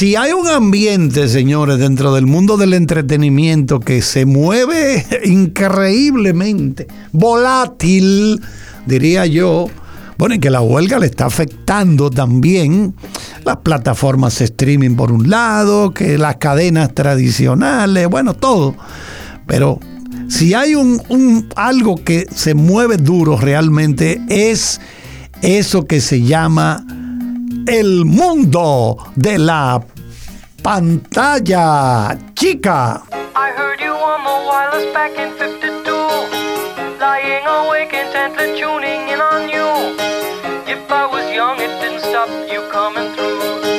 Si hay un ambiente, señores, dentro del mundo del entretenimiento que se mueve increíblemente, volátil, diría yo, bueno, y que la huelga le está afectando también las plataformas streaming por un lado, que las cadenas tradicionales, bueno, todo. Pero si hay algo que se mueve duro realmente es eso que se llama el mundo de la pantalla chica. I heard you on the wireless back in 52, lying awake intently tuning in on you. If I was young, it didn't stop you coming through.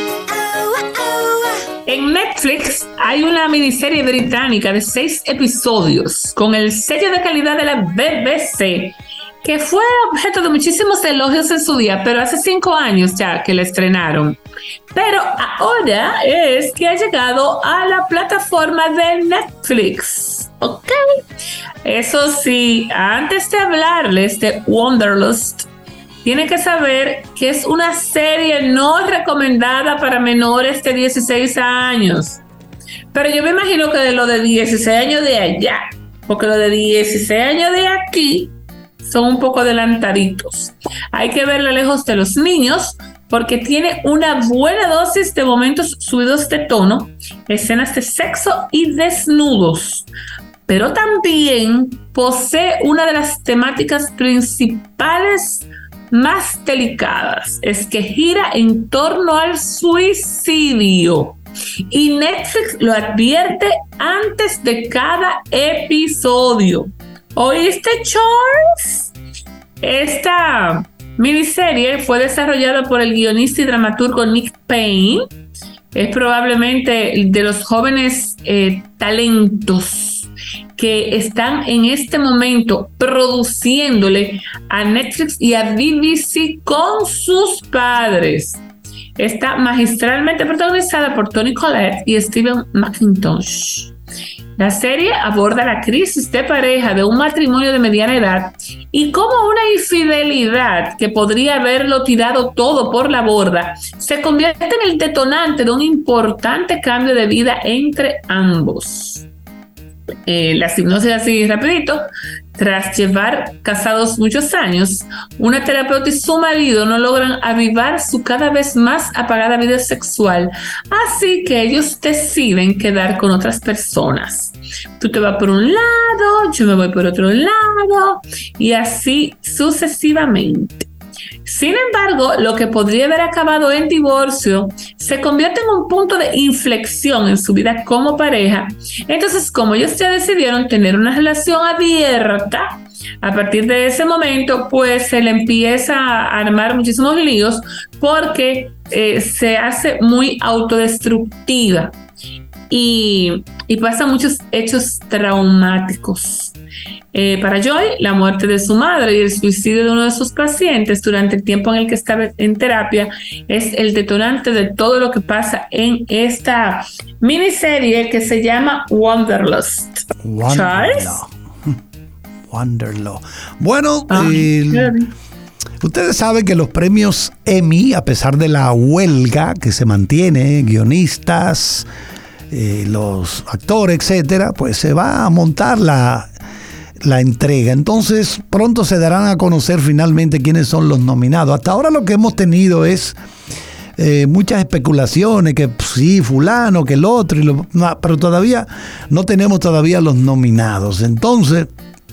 En Netflix hay una miniserie británica de 6 episodios con el sello de calidad de la BBC, que fue objeto de muchísimos elogios en su día, pero hace 5 años ya que la estrenaron. Pero ahora es que ha llegado a la plataforma de Netflix, ¿ok? Eso sí, antes de hablarles de Wanderlust, tienen que saber que es una serie no recomendada para menores de 16 años. Pero yo me imagino que de lo de 16 años de allá, porque lo de 16 años de aquí son un poco adelantaditos. Hay que verla lejos de los niños porque tiene una buena dosis de momentos subidos de tono, escenas de sexo y desnudos. Pero también posee una de las temáticas principales más delicadas, es que gira en torno al suicidio. Y Netflix lo advierte antes de cada episodio. ¿Oíste, Charles? Esta miniserie fue desarrollada por el guionista y dramaturgo Nick Payne. Es probablemente de los jóvenes talentos que están en este momento produciéndole a Netflix y a BBC con sus padres. Está magistralmente protagonizada por Toni Collette y Stephen McIntosh. La serie aborda la crisis de pareja de un matrimonio de mediana edad y cómo una infidelidad que podría haberlo tirado todo por la borda se convierte en el detonante de un importante cambio de vida entre ambos. La hipnosis así rapidito. Tras llevar casados muchos años, una terapeuta y su marido no logran avivar su cada vez más apagada vida sexual, así que ellos deciden quedar con otras personas. Tú te vas por un lado, yo me voy por otro lado, y así sucesivamente. Sin embargo, lo que podría haber acabado en divorcio se convierte en un punto de inflexión en su vida como pareja. Entonces, como ellos ya decidieron tener una relación abierta, a partir de ese momento, pues se le empieza a armar muchísimos líos porque se hace muy autodestructiva y pasan muchos hechos traumáticos. Para Joy, la muerte de su madre y el suicidio de uno de sus pacientes durante el tiempo en el que estaba en terapia es el detonante de todo lo que pasa en esta miniserie que se llama Wanderlust. Charles. Wanderlust. Bueno, ustedes saben que los premios Emmy, a pesar de la huelga que se mantiene, guionistas, los actores, etcétera, pues se va a montar la entrega. Entonces pronto se darán a conocer finalmente quiénes son los nominados. Hasta ahora lo que hemos tenido es muchas especulaciones, que sí, fulano, que el otro, pero todavía no tenemos todavía los nominados. Entonces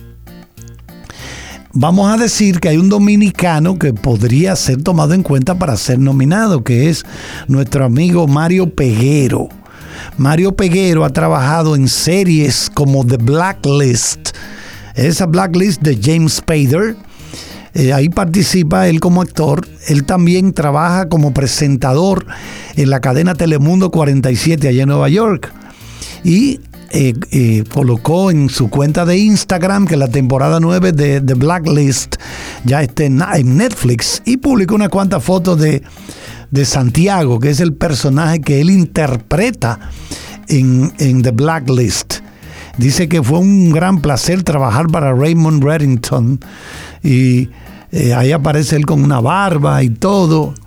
vamos a decir que hay un dominicano que podría ser tomado en cuenta para ser nominado, que es nuestro amigo Mario Peguero. Mario Peguero ha trabajado en series como The Blacklist, esa Blacklist de James Spader. Ahí participa él como actor. Él también trabaja como presentador en la cadena Telemundo 47 allá en Nueva York. Y colocó en su cuenta de Instagram que la temporada 9 de The Blacklist ya está en Netflix, y publicó unas cuantas fotos de Santiago, que es el personaje que él interpreta en The Blacklist. Dice que fue un gran placer trabajar para Raymond Reddington, y ahí aparece él con una barba y todo.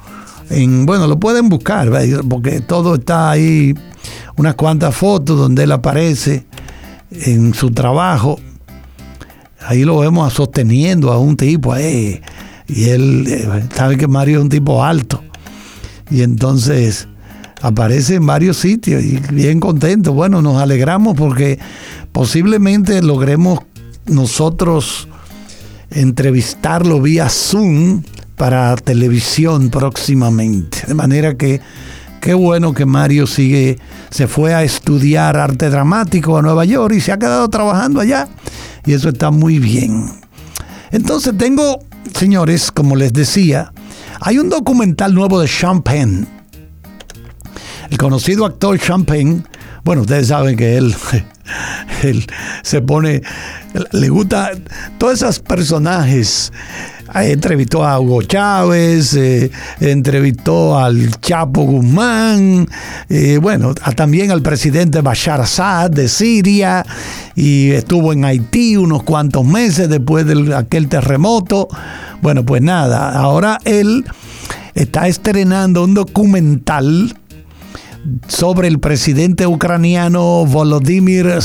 Bueno, lo pueden buscar, ¿ve? Porque todo está ahí, unas cuantas fotos donde él aparece en su trabajo. Ahí lo vemos sosteniendo a un tipo ahí. Y él sabe que Mario es un tipo alto. Y entonces aparece en varios sitios y bien contento. Bueno, nos alegramos porque posiblemente logremos nosotros entrevistarlo vía Zoom para televisión próximamente. De manera que qué bueno que Mario se fue a estudiar arte dramático a Nueva York y se ha quedado trabajando allá. Y eso está muy bien. Entonces tengo, señores, como les decía, hay un documental nuevo de Sean Penn. El conocido actor Sean Penn, bueno, ustedes saben que él se pone, le gusta todos esos personajes. Entrevistó a Hugo Chávez, entrevistó al Chapo Guzmán, también al presidente Bashar Assad de Siria, y estuvo en Haití unos cuantos meses después de aquel terremoto. Bueno, pues nada, ahora él está estrenando un documental sobre el presidente ucraniano Volodymyr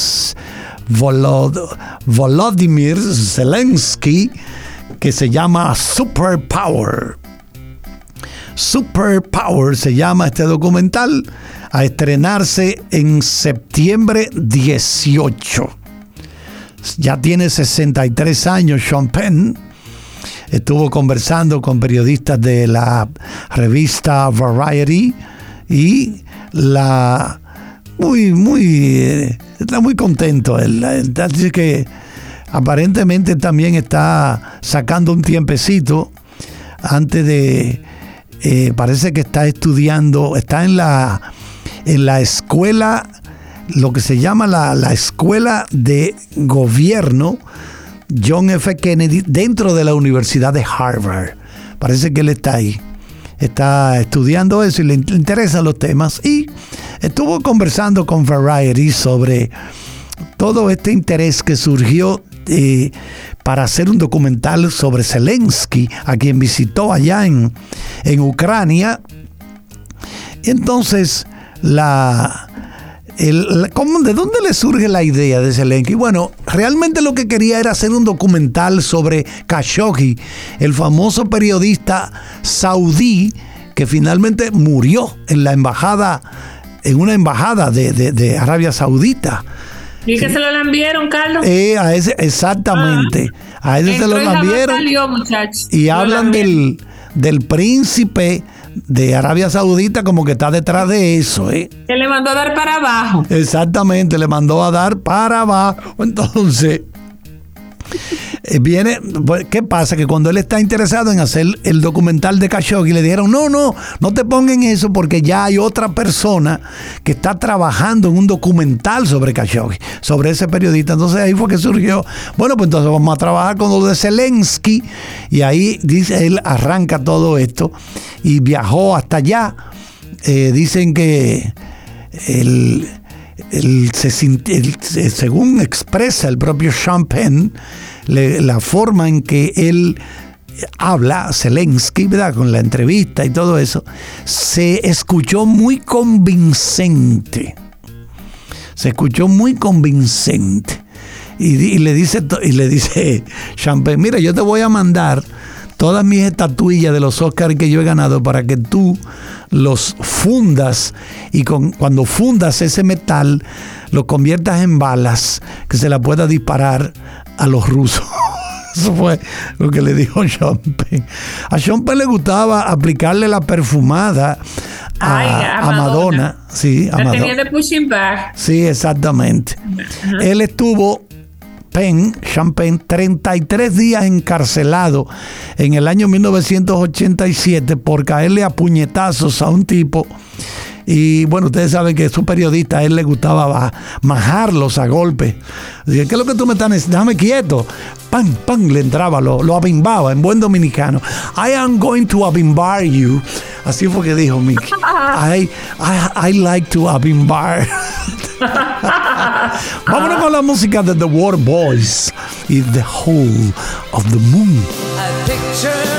Zelensky, que se llama Superpower. Superpower se llama este documental, a estrenarse en septiembre 18. Ya tiene 63 años Sean Penn. Estuvo conversando con periodistas de la revista Variety y está muy contento él. Así que aparentemente también está sacando un tiempecito antes de... parece que está estudiando, está en la escuela, lo que se llama la escuela de gobierno John F. Kennedy, dentro de la Universidad de Harvard. Parece que él está ahí. Está estudiando eso y le interesan los temas. Y estuvo conversando con Variety sobre todo este interés que surgió para hacer un documental sobre Zelensky, a quien visitó allá en Ucrania. Entonces, ¿de dónde le surge la idea de Zelensky? Bueno, realmente lo que quería era hacer un documental sobre Khashoggi, el famoso periodista saudí que finalmente murió en una embajada de Arabia Saudita. ¿Y que se lo lambieron, Carlos? Exactamente. A ese se lo lambieron. Y hablan del príncipe de Arabia Saudita como que está detrás de eso. Que le mandó a dar para abajo. Exactamente, le mandó a dar para abajo. Entonces, ¿qué pasa? Que cuando él está interesado en hacer el documental de Khashoggi, le dijeron, no te pongan eso porque ya hay otra persona que está trabajando en un documental sobre Khashoggi, sobre ese periodista. Entonces ahí fue que surgió, bueno, pues entonces vamos a trabajar con lo de Zelensky, y ahí dice, él arranca todo esto y viajó hasta allá. Dicen que según expresa el propio Sean Penn, la forma en que él habla, Zelensky, ¿verdad?, con la entrevista y todo eso, se escuchó muy convincente. Y le dice Sean Penn, mira, yo te voy a mandar todas mis estatuillas de los Oscars que yo he ganado para que tú los fundas, y cuando fundas ese metal lo conviertas en balas que se la pueda disparar a los rusos. Eso fue lo que le dijo Sean Penn. A Sean Penn le gustaba aplicarle la perfumada a Madonna. Sí, a Madonna. Tenía de Pushing Back. Sí, exactamente. Uh-huh. Él estuvo, Sean Penn, 33 días encarcelado en el año 1987 por caerle a puñetazos a un tipo. Y bueno, ustedes saben que su periodista, a él le gustaba majarlos a golpes. Dice, ¿qué es lo que tú me estás necesitando? Déjame quieto. ¡Pam, pam! Le entraba, lo abimbaba en buen dominicano. I am going to abimbar you. Así fue que dijo Mickey. I like to abimbar. Vámonos con la música de The Water Boys y The Hole of the Moon. I picture